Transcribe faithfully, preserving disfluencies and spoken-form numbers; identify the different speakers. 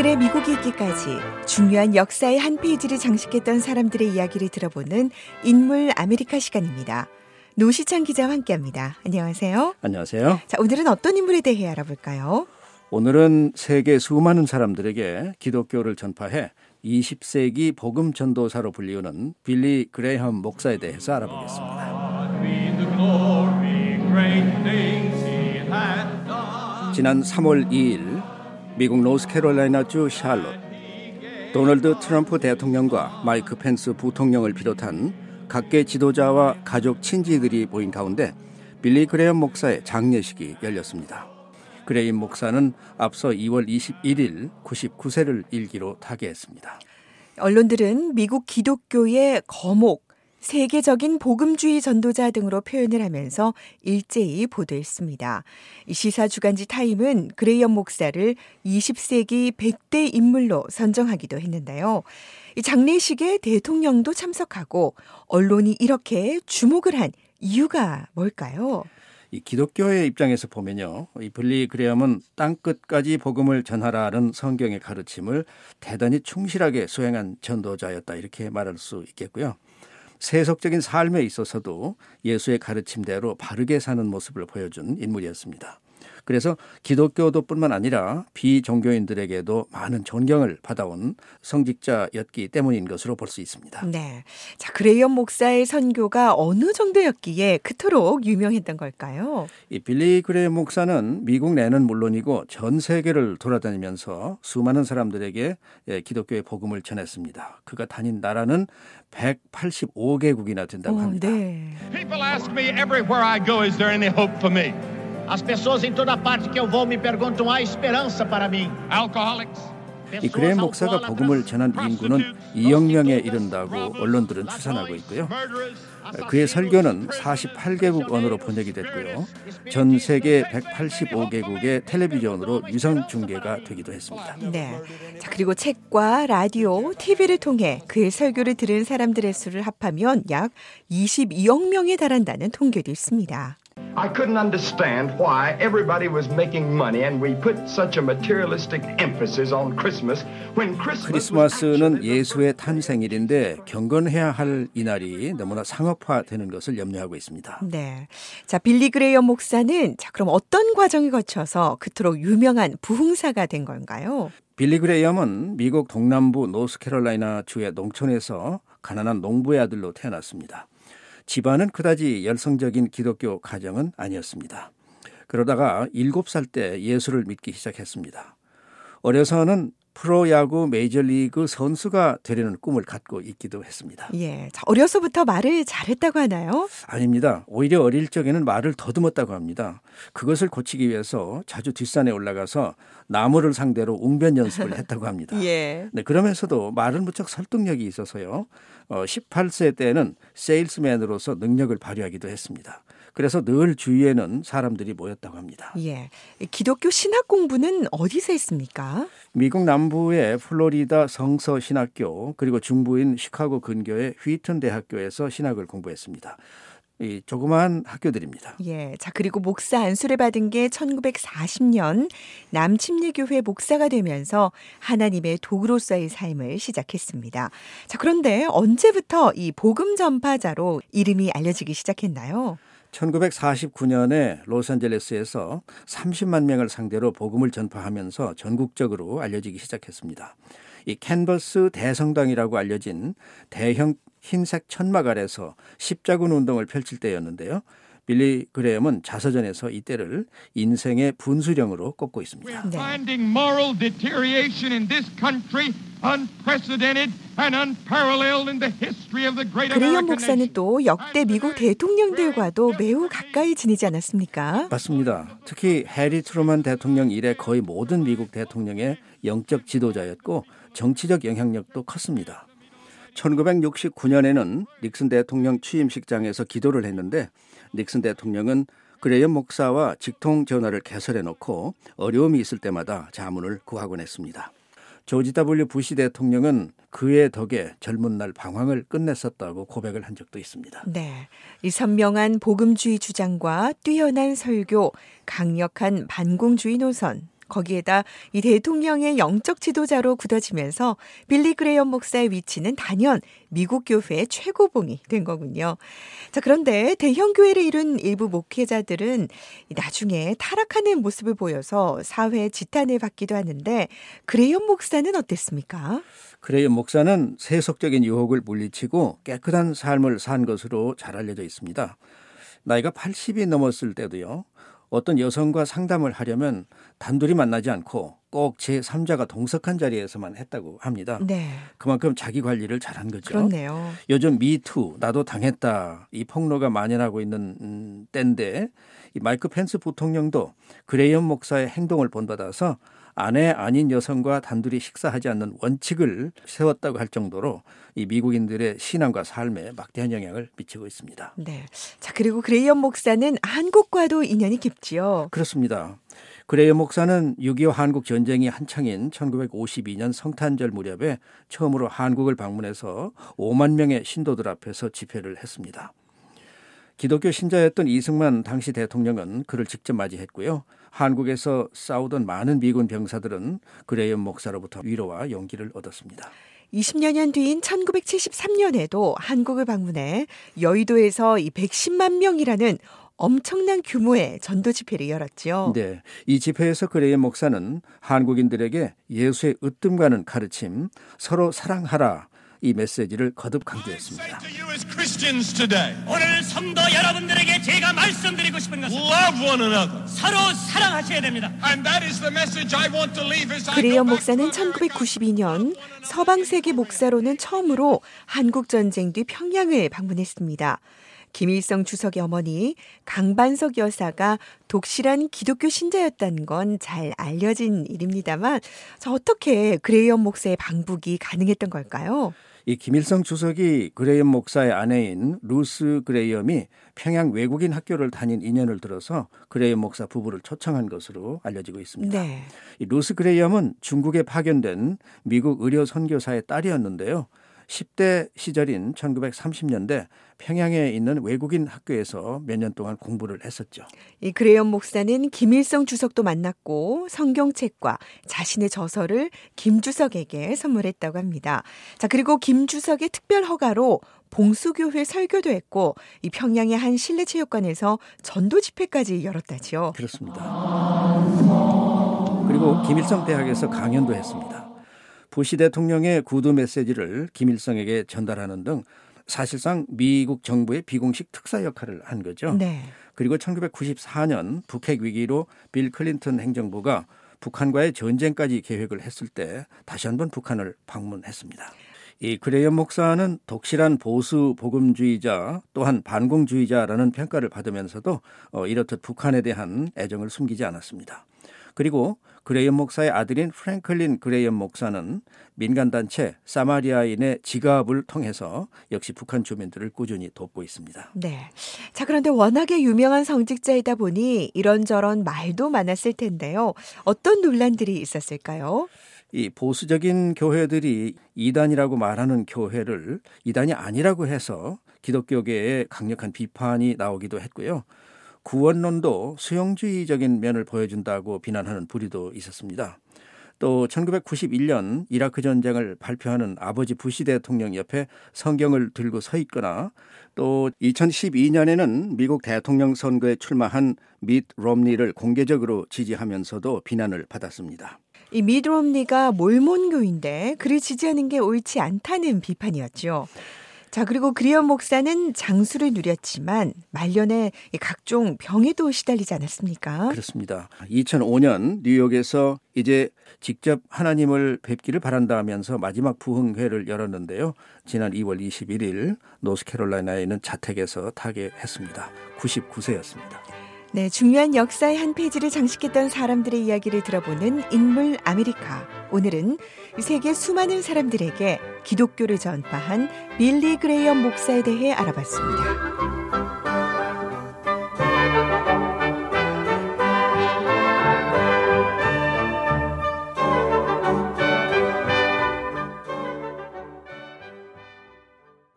Speaker 1: 오늘의 미국이 있기까지 중요한 역사의 한 페이지를 장식했던 사람들의 이야기를 들어보는 인물 아메리카 시간입니다. 노시찬 기자와 함께합니다. 안녕하세요.
Speaker 2: 안녕하세요.
Speaker 1: 자, 오늘은 어떤 인물에 대해 알아볼까요?
Speaker 2: 오늘은 세계 수많은 사람들에게 기독교를 전파해 이십 세기 복음 전도사로 불리우는 빌리 그레이엄 목사에 대해서 알아보겠습니다. 지난 삼월 이일 미국 노스캐롤라이나주 샬롯, 도널드 트럼프 대통령과 마이크 펜스 부통령을 비롯한 각계 지도자와 가족 친지들이 모인 가운데 빌리 그레이엄 목사의 장례식이 열렸습니다. 그레이엄 목사는 앞서 이월 이십일일 구십구 세를 일기로 타계했습니다.
Speaker 1: 언론들은 미국 기독교의 거목, 세계적인 복음주의 전도자 등으로 표현을 하면서 일제히 보도했습니다. 시사 주간지 타임은 그레이엄 목사를 이십 세기 백 대 인물로 선정하기도 했는데요. 이 장례식에 대통령도 참석하고 언론이 이렇게 주목을 한 이유가 뭘까요?
Speaker 2: 이 기독교의 입장에서 보면요, 이 빌리 그레이엄은 땅끝까지 복음을 전하라는 성경의 가르침을 대단히 충실하게 수행한 전도자였다, 이렇게 말할 수 있겠고요. 세속적인 삶에 있어서도 예수의 가르침대로 바르게 사는 모습을 보여준 인물이었습니다. 그래서 기독교도뿐만 아니라 비종교인들에게도 많은 존경을 받아온 성직자였기 때문인 것으로 볼 수 있습니다.
Speaker 1: 네, 자 그레이엄 목사의 선교가 어느 정도였기에 그토록 유명했던 걸까요?
Speaker 2: 이 빌리 그레이엄 목사는 미국 내는 물론이고 전 세계를 돌아다니면서 수많은 사람들에게 기독교의 복음을 전했습니다. 그가 다닌 나라는 백팔십오 개국이나 된다고 합니다.
Speaker 1: 오, 네.
Speaker 3: People ask me everywhere I go, is there any hope for me?
Speaker 4: As pessoas em toda parte que eu vou me perguntam, há esperança para mim.
Speaker 3: Alcoholics.
Speaker 2: 이 그레이엄 목사가 복음을 전한 인구는 이억 명에 이른다고 언론들은 추산하고 있고요. 그의 설교는 사십팔 개국 언어로 번역이 됐고요. 전 세계 백팔십오 개국의 텔레비전으로 위성 중계가 되기도 했습니다.
Speaker 1: 네. 자, 그리고 책과 라디오, 티비를 통해 그의 설교를 들은 사람들의 수를 합하면 약 이십이억 명에 달한다는 통계도 있습니다.
Speaker 5: I couldn't understand why everybody was making money and we put such a materialistic emphasis on Christmas when Christmas
Speaker 2: 크리스마스는 예수의 탄생일인데 경건해야 할 이날이 너무나 상업화되는 것을 염려하고 있습니다.
Speaker 1: 네. 자, 빌리 그레이엄 목사는 자, 그럼 어떤 과정을 거쳐서 그토록 유명한 부흥사가 된 건가요?
Speaker 2: 빌리 그레이엄은 미국 동남부 노스캐롤라이나 주의 농촌에서 가난한 농부의 아들로 태어났습니다. 집안은 그다지 열성적인 기독교 가정은 아니었습니다. 그러다가 일곱 살 때 예수를 믿기 시작했습니다. 어려서는 프로야구 메이저리그 선수가 되려는 꿈을 갖고 있기도 했습니다.
Speaker 1: 예, 자, 어려서부터 말을 잘했다고 하나요?
Speaker 2: 아닙니다. 오히려 어릴 적에는 말을 더듬었다고 합니다. 그것을 고치기 위해서 자주 뒷산에 올라가서 나무를 상대로 웅변 연습을 했다고 합니다.
Speaker 1: 예.
Speaker 2: 네, 그러면서도 말은 무척 설득력이 있어서요. 어, 십팔 세 때는 세일스맨으로서 능력을 발휘하기도 했습니다. 그래서 늘 주위에는 사람들이 모였다고 합니다.
Speaker 1: 예, 기독교 신학 공부는 어디서 했습니까?
Speaker 2: 미국 남부의 플로리다 성서 신학교, 그리고 중부인 시카고 근교의 휘튼 대학교에서 신학을 공부했습니다. 이 조그마한 학교들입니다.
Speaker 1: 예, 자 그리고 목사 안수를 받은 게 천구백사십 년 남침례교회 목사가 되면서 하나님의 도구로서의 삶을 시작했습니다. 자 그런데 언제부터 이 복음 전파자로 이름이 알려지기 시작했나요?
Speaker 2: 천구백사십구 년에 로스앤젤레스에서 삼십만 명을 상대로 복음을 전파하면서 전국적으로 알려지기 시작했습니다. 이 캔버스 대성당이라고 알려진 대형 흰색 천막 아래서 십자군 운동을 펼칠 때였는데요. 빌리 그레이엄은 자서전에서 이때를 인생의 분수령으로 꼽고 있습니다.
Speaker 1: 네.
Speaker 3: Finding moral deterioration in this country unprecedented and unparalleled in the history of the great
Speaker 1: 그레이엄
Speaker 3: American
Speaker 1: 목사는
Speaker 3: nation.
Speaker 1: 또 역대 미국 대통령들과도 매우 가까이 지내지 않았습니까?
Speaker 2: 맞습니다. 특히 해리 트루먼 대통령 이래 거의 모든 미국 대통령의 영적 지도자였고 정치적 영향력도 컸습니다. 천구백육십구 년에는 닉슨 대통령 취임식장에서 기도를 했는데 닉슨 대통령은 그레이엄 목사와 직통 전화를 개설해 놓고 어려움이 있을 때마다 자문을 구하곤 했습니다. 조지 더블유 부시 대통령은 그의 덕에 젊은 날 방황을 끝냈었다고 고백을 한 적도 있습니다.
Speaker 1: 네, 이 선명한 복음주의 주장과 뛰어난 설교, 강력한 반공주의 노선, 거기에다 이 대통령의 영적 지도자로 굳어지면서 빌리 그레이엄 목사의 위치는 단연 미국 교회의 최고봉이 된 거군요. 자, 그런데 대형 교회를 이룬 일부 목회자들은 나중에 타락하는 모습을 보여서 사회의 지탄을 받기도 하는데 그레이엄 목사는 어땠습니까?
Speaker 2: 그레이엄 목사는 세속적인 유혹을 물리치고 깨끗한 삶을 산 것으로 잘 알려져 있습니다. 나이가 팔십이 넘었을 때도요. 어떤 여성과 상담을 하려면 단둘이 만나지 않고 꼭 제삼자가 동석한 자리에서만 했다고 합니다.
Speaker 1: 네.
Speaker 2: 그만큼 자기 관리를 잘한 거죠.
Speaker 1: 그렇네요.
Speaker 2: 요즘 미투, 나도 당했다, 이 폭로가 만연하고 있는 음, 때인데 이 마이크 펜스 부통령도 그레이엄 목사의 행동을 본받아서 아내 아닌 여성과 단둘이 식사하지 않는 원칙을 세웠다고 할 정도로 이 미국인들의 신앙과 삶에 막대한 영향을 미치고 있습니다.
Speaker 1: 네. 자, 그리고 그레이엄 목사는 한국과도 인연이 깊지요.
Speaker 2: 그렇습니다. 그레이엄 목사는 육이오 한국 전쟁이 한창인 천구백오십이 년 성탄절 무렵에 처음으로 한국을 방문해서 오만 명의 신도들 앞에서 집회를 했습니다. 기독교 신자였던 이승만 당시 대통령은 그를 직접 맞이했고요. 한국에서 싸우던 많은 미군 병사들은 그레이엄 목사로부터 위로와 용기를 얻었습니다.
Speaker 1: 이십여 년 뒤인 천구백칠십삼 년에도 한국을 방문해 여의도에서 이 백십만 명이라는 엄청난 규모의 전도 집회를 열었죠.
Speaker 2: 네, 이 집회에서 그레이엄 목사는 한국인들에게 예수의 으뜸가는 가르침, 서로 사랑하라, 이 메시지를 거듭 강조했습니다.
Speaker 6: 오늘 성도 여러분들에게 제가 말씀드리고 싶은 것은 Love one another. 서로 사랑하셔야 됩니다.
Speaker 3: And that is the message I want to leave as I
Speaker 1: 그레이엄
Speaker 3: go back to
Speaker 1: 목사는
Speaker 3: America.
Speaker 1: 천구백구십이 년 서방세계 목사로는 처음으로 한국전쟁 뒤 평양을 방문했습니다. 김일성 주석의 어머니 강반석 여사가 독실한 기독교 신자였다는 건 잘 알려진 일입니다만 자, 어떻게 그레이엄 목사의 방북이 가능했던 걸까요?
Speaker 2: 이 김일성 주석이 그레이엄 목사의 아내인 루스 그레이엄이 평양 외국인 학교를 다닌 인연을 들어서 그레이엄 목사 부부를 초청한 것으로 알려지고 있습니다.
Speaker 1: 네.
Speaker 2: 이 루스 그레이엄은 중국에 파견된 미국 의료 선교사의 딸이었는데요. 십 대 시절인 천구백삼십 년대 평양에 있는 외국인 학교에서 몇 년 동안 공부를 했었죠.
Speaker 1: 이 그레이엄 목사는 김일성 주석도 만났고 성경책과 자신의 저서를 김 주석에게 선물했다고 합니다. 자, 그리고 김 주석의 특별 허가로 봉수교회 설교도 했고 이 평양의 한 실내체육관에서 전도 집회까지 열었다죠.
Speaker 2: 그렇습니다. 그리고 김일성 대학에서 강연도 했습니다. 부시 대통령의 구두 메시지를 김일성에게 전달하는 등 사실상 미국 정부의 비공식 특사 역할을 한 거죠.
Speaker 1: 네.
Speaker 2: 그리고 천구백구십사 년 북핵 위기로 빌 클린턴 행정부가 북한과의 전쟁까지 계획을 했을 때 다시 한번 북한을 방문했습니다. 이 그레이엄 목사는 독실한 보수 복음주의자 또한 반공주의자라는 평가를 받으면서도 어, 이렇듯 북한에 대한 애정을 숨기지 않았습니다. 그리고 그레이엄 목사의 아들인 프랭클린 그레이엄 목사는 민간단체 사마리아인의 지갑을 통해서 역시 북한 주민들을 꾸준히 돕고 있습니다.
Speaker 1: 네. 자, 그런데 워낙에 유명한 성직자이다 보니 이런저런 말도 많았을 텐데요. 어떤 논란들이 있었을까요?
Speaker 2: 이 보수적인 교회들이 이단이라고 말하는 교회를 이단이 아니라고 해서 기독교계에 강력한 비판이 나오기도 했고요. 구원론도 수용주의적인 면을 보여준다고 비난하는 부류도 있었습니다. 또 천구백구십일 년 이라크 전쟁을 발표하는 아버지 부시 대통령 옆에 성경을 들고 서 있거나 또 이천십이 년에는 미국 대통령 선거에 출마한 밋 롬니를 공개적으로 지지하면서도 비난을 받았습니다.
Speaker 1: 이 밋 롬니가 몰몬교인데 그를 지지하는 게 옳지 않다는 비판이었죠. 자, 그리고 그레이엄 목사는 장수를 누렸지만 말년에 각종 병에도 시달리지 않았습니까?
Speaker 2: 그렇습니다. 이천오 년 뉴욕에서 이제 직접 하나님을 뵙기를 바란다 하면서 마지막 부흥회를 열었는데요. 지난 이월 이십일일 노스캐롤라이나에 있는 자택에서 타계했습니다. 구십구 세였습니다.
Speaker 1: 네, 중요한 역사의 한 페이지를 장식했던 사람들의 이야기를 들어보는 인물 아메리카. 오늘은 세계 수많은 사람들에게 기독교를 전파한 빌리 그레이엄 목사에 대해 알아봤습니다.